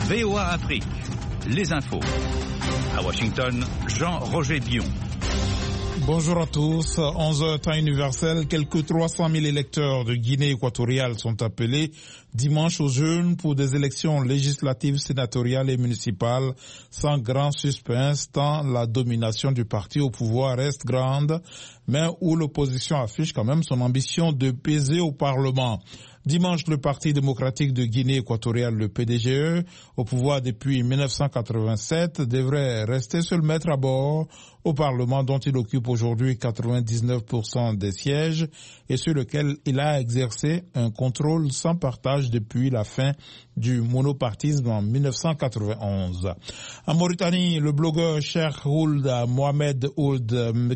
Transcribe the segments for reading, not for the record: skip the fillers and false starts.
VOA Afrique, les infos. À Washington, Jean-Roger Bion. Bonjour à tous. 11h temps universel, quelques 300 000 électeurs de Guinée équatoriale sont appelés dimanche aux urnes pour des élections législatives, sénatoriales et municipales sans grand suspense tant la domination du parti au pouvoir reste grande, mais où l'opposition affiche quand même son ambition de peser au Parlement. Dimanche, le Parti démocratique de Guinée équatoriale, le PDGE, au pouvoir depuis 1987, devrait rester seul maître à bord au Parlement dont il occupe aujourd'hui 99% des sièges et sur lequel il a exercé un contrôle sans partage depuis la fin du monopartisme en 1991. En Mauritanie, le blogueur Cheikh Ould Mohamed Ould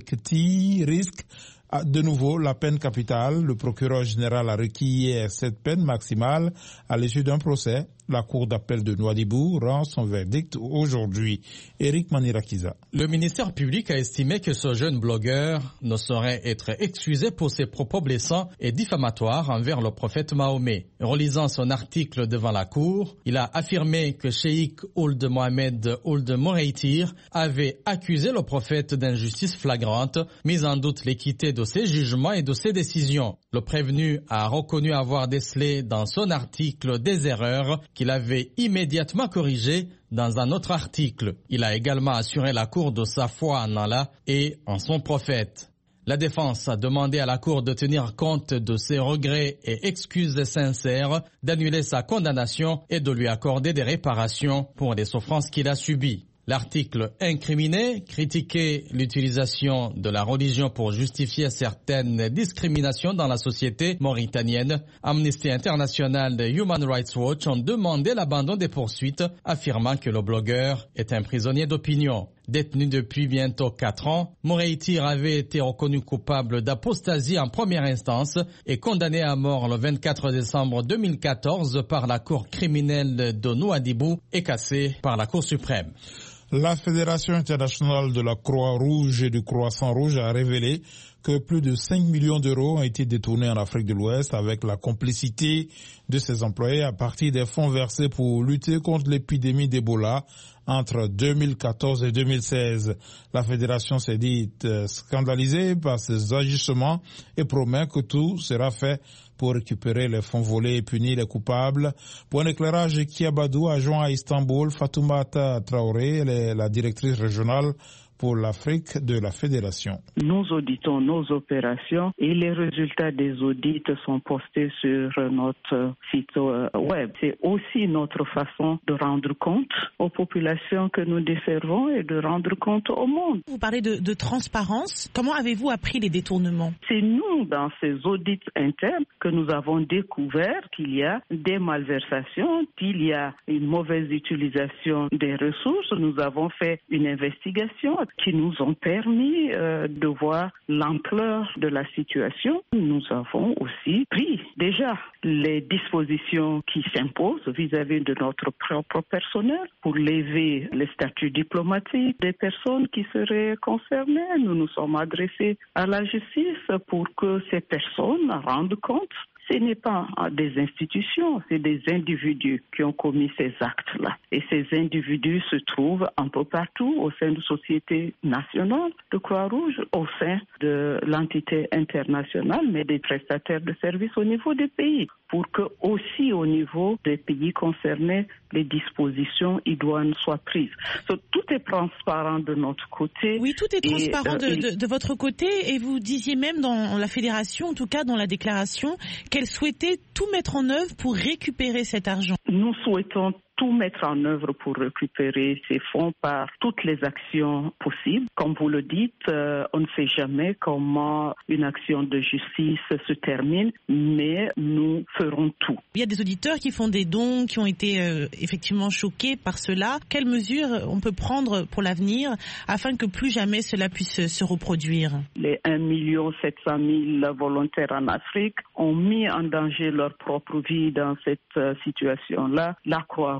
Mekti risque de nouveau la peine capitale. Le procureur général a requis hier cette peine maximale à l'issue d'un procès. La cour d'appel de Nouadhibou rend son verdict aujourd'hui. Éric Manirakiza. Le ministère public a estimé que ce jeune blogueur ne saurait être excusé pour ses propos blessants et diffamatoires envers le prophète Mahomet. Relisant son article devant la cour, il a affirmé que Cheikh Ould Mohamed Ould Moreitir avait accusé le prophète d'injustice flagrante, mis en doute l'équité de ses jugements et de ses décisions. Le prévenu a reconnu avoir décelé dans son article des erreurs qu'il avait immédiatement corrigées dans un autre article. Il a également assuré la cour de sa foi en Allah et en son prophète. La défense a demandé à la cour de tenir compte de ses regrets et excuses sincères, d'annuler sa condamnation et de lui accorder des réparations pour les souffrances qu'il a subies. L'article incriminé critiquait l'utilisation de la religion pour justifier certaines discriminations dans la société mauritanienne. Amnesty International et Human Rights Watch ont demandé l'abandon des poursuites, affirmant que le blogueur est un prisonnier d'opinion. Détenu depuis bientôt 4 ans, Moreitir avait été reconnu coupable d'apostasie en première instance et condamné à mort le 24 décembre 2014 par la Cour criminelle de Nouadhibou et cassé par la Cour suprême. La Fédération internationale de la Croix-Rouge et du Croissant-Rouge a révélé que plus de 5 millions d'euros ont été détournés en Afrique de l'Ouest avec la complicité de ses employés à partir des fonds versés pour lutter contre l'épidémie d'Ebola entre 2014 et 2016. La fédération s'est dite scandalisée par ces agissements et promet que tout sera fait pour récupérer les fonds volés et punir les coupables. Pour un éclairage, Kiabadou, adjoint à Istanbul, Fatoumata Traoré, elle est la directrice régionale pour l'Afrique de la Fédération. Nous auditons nos opérations et les résultats des audits sont postés sur notre site web. C'est aussi notre façon de rendre compte aux populations que nous desservons et de rendre compte au monde. Vous parlez de transparence. Comment avez-vous appris les détournements? C'est nous, dans ces audits internes, que nous avons découvert qu'il y a des malversations, qu'il y a une mauvaise utilisation des ressources. Nous avons fait une investigation qui nous ont permis de voir l'ampleur de la situation. Nous avons aussi pris déjà les dispositions qui s'imposent vis-à-vis de notre propre personnel pour lever les statuts diplomatiques des personnes qui seraient concernées. Nous nous sommes adressés à la justice pour que ces personnes rendent compte. Ce n'est pas des institutions, c'est des individus qui ont commis ces actes-là. Et ces individus se trouvent un peu partout au sein de sociétés nationales de Croix-Rouge, au sein de l'entité internationale, mais des prestataires de services au niveau des pays, pour que aussi au niveau des pays concernés, les dispositions idoines soient prises. Tout est transparent de notre côté. Oui, tout est transparent de votre côté, et vous disiez même dans la fédération, en tout cas dans la déclaration, qu'elle souhaitait tout mettre en œuvre pour récupérer cet argent. Nous souhaitons tout mettre en œuvre pour récupérer ces fonds par toutes les actions possibles. Comme vous le dites, on ne sait jamais comment une action de justice se termine, mais nous ferons tout. Il y a des auditeurs qui font des dons, qui ont été effectivement choqués par cela. Quelles mesures on peut prendre pour l'avenir afin que plus jamais cela puisse se reproduire? Les 1 700 000 volontaires en Afrique ont mis en danger leur propre vie dans cette situation-là. La Croix-Rouge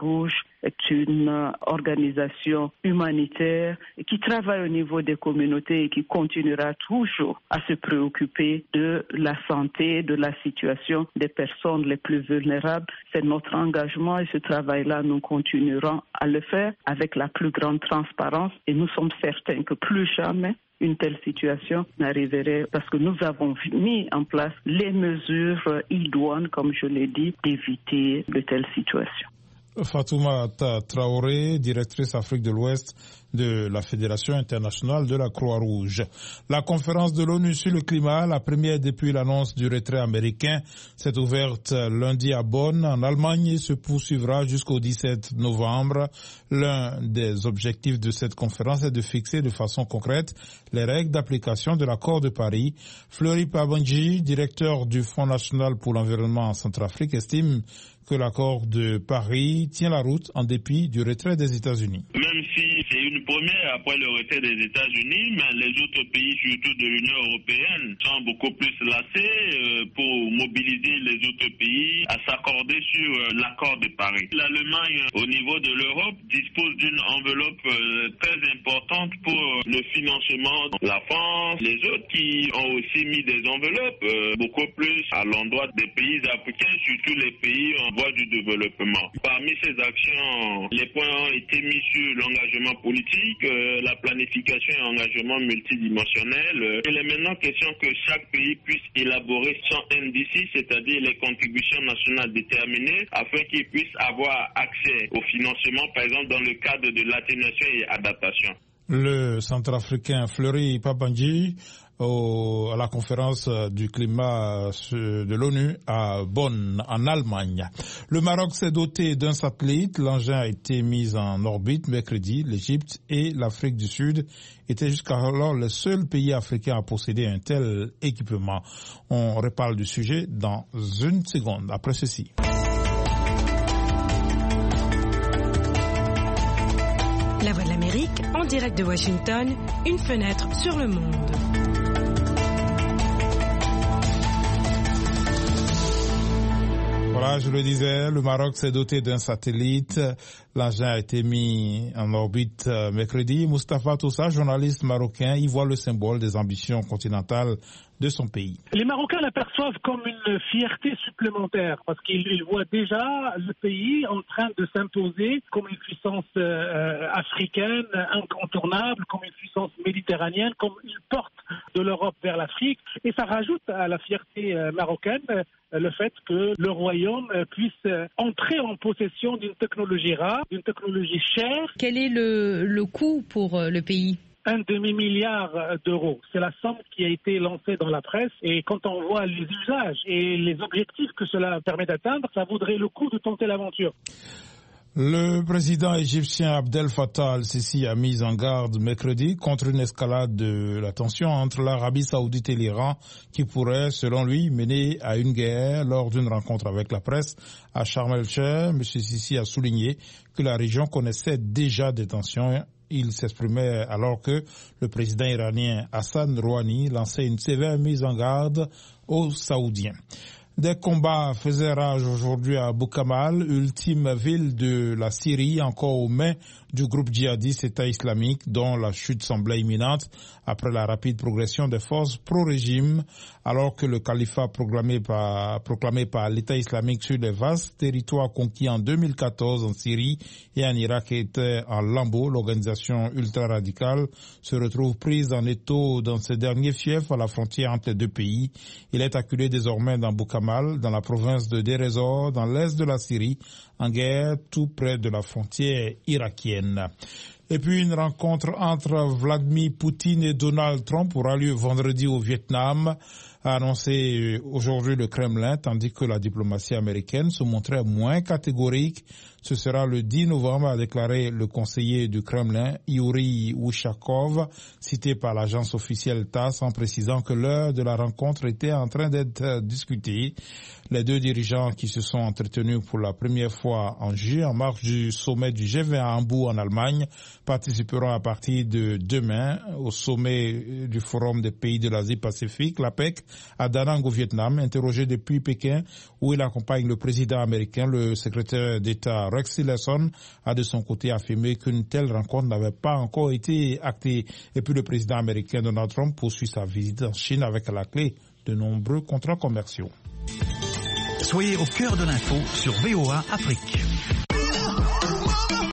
Croix-Rouge est une organisation humanitaire qui travaille au niveau des communautés et qui continuera toujours à se préoccuper de la santé, de la situation des personnes les plus vulnérables. C'est notre engagement et ce travail-là, nous continuerons à le faire avec la plus grande transparence et nous sommes certains que plus jamais une telle situation n'arriverait parce que nous avons mis en place les mesures idoines, comme je l'ai dit, d'éviter de telles situations. Fatoumata Traoré, directrice Afrique de l'Ouest de la Fédération internationale de la Croix-Rouge. La conférence de l'ONU sur le climat, la première depuis l'annonce du retrait américain, s'est ouverte lundi à Bonn, en Allemagne, et se poursuivra jusqu'au 17 novembre. L'un des objectifs de cette conférence est de fixer de façon concrète les règles d'application de l'accord de Paris. Fleury Pabanji, directeur du Fonds national pour l'environnement en Centrafrique, estime que l'accord de Paris tient la route en dépit du retrait des États-Unis. Même si c'est une première après le retrait des États-Unis, mais les autres pays, surtout de l'Union européenne, sont beaucoup plus lassés pour mobiliser les autres pays à s'accorder sur l'accord de Paris. L'Allemagne, au niveau de l'Europe, dispose d'une enveloppe très importante pour le financement. La France, les autres qui ont aussi mis des enveloppes beaucoup plus à l'endroit des pays africains, surtout les pays en voie du développement. Parmi ces actions, les points ont été mis sur l'engagement politique, la planification et engagement multidimensionnel. Il est maintenant question que chaque pays puisse élaborer son NDC, c'est-à-dire les contributions nationales déterminées, afin qu'ils puissent avoir accès au financement, par exemple dans le cadre de l'atténuation et adaptation. Le centrafricain Fleury Pabanji à la conférence du climat de l'ONU à Bonn, en Allemagne. Le Maroc s'est doté d'un satellite. L'engin a été mis en orbite mercredi. L'Égypte et l'Afrique du Sud étaient jusqu'alors les seuls pays africains à posséder un tel équipement. On reparle du sujet dans une seconde, après ceci. La Voix de l'Amérique, en direct de Washington, une fenêtre sur le monde. Voilà, je le disais, le Maroc s'est doté d'un satellite. L'engin a été mis en orbite mercredi. Moustapha Toussa, journaliste marocain, y voit le symbole des ambitions continentales de son pays. Les Marocains l'aperçoivent comme une fierté supplémentaire parce qu'ils voient déjà le pays en train de s'imposer comme une puissance africaine incontournable, comme une puissance méditerranéenne, comme une porte de l'Europe vers l'Afrique. Et ça rajoute à la fierté marocaine le fait que le royaume puisse entrer en possession d'une technologie rare, d'une technologie chère. Quel est le coût pour le pays ? 1 demi-milliard d'euros. C'est la somme qui a été lancée dans la presse. Et quand on voit les usages et les objectifs que cela permet d'atteindre, ça vaudrait le coup de tenter l'aventure. Le président égyptien Abdel Fattah al-Sisi a mis en garde mercredi contre une escalade de la tension entre l'Arabie saoudite et l'Iran qui pourrait, selon lui, mener à une guerre. Lors d'une rencontre avec la presse à Sharm el-Sheikh, M. Sisi a souligné que la région connaissait déjà des tensions. Il s'exprimait alors que le président iranien Hassan Rouhani lançait une sévère mise en garde aux Saoudiens. Des combats faisaient rage aujourd'hui à Boukamal, ultime ville de la Syrie, encore aux mains du groupe djihadiste État islamique, dont la chute semblait imminente après la rapide progression des forces pro-régime, alors que le califat proclamé par l'État islamique sur les vastes territoires conquis en 2014 en Syrie et en Irak était en lambeaux. L'organisation ultra-radicale se retrouve prise en étau dans ce dernier fief à la frontière entre les deux pays. Il est acculé désormais dans Boukamal, dans la province de Deir ez-Zor, dans l'est de la Syrie, en guerre tout près de la frontière irakienne. Et puis une rencontre entre Vladimir Poutine et Donald Trump aura lieu vendredi au Vietnam, a annoncé aujourd'hui le Kremlin, tandis que la diplomatie américaine se montrait moins catégorique. Ce sera le 10 novembre, a déclaré le conseiller du Kremlin, Yuri Ushakov, cité par l'agence officielle TASS, en précisant que l'heure de la rencontre était en train d'être discutée. Les deux dirigeants qui se sont entretenus pour la première fois en juillet en marge du sommet du G20 à Hambourg en Allemagne participeront à partir de demain au sommet du Forum des pays de l'Asie-Pacifique, l'APEC, à Da Nang au Vietnam. Interrogé depuis Pékin où il accompagne le président américain, le secrétaire d'État Rex Tillerson a de son côté affirmé qu'une telle rencontre n'avait pas encore été actée. Et puis le président américain Donald Trump poursuit sa visite en Chine avec à la clé de nombreux contrats commerciaux. Soyez au cœur de l'info sur VOA Afrique.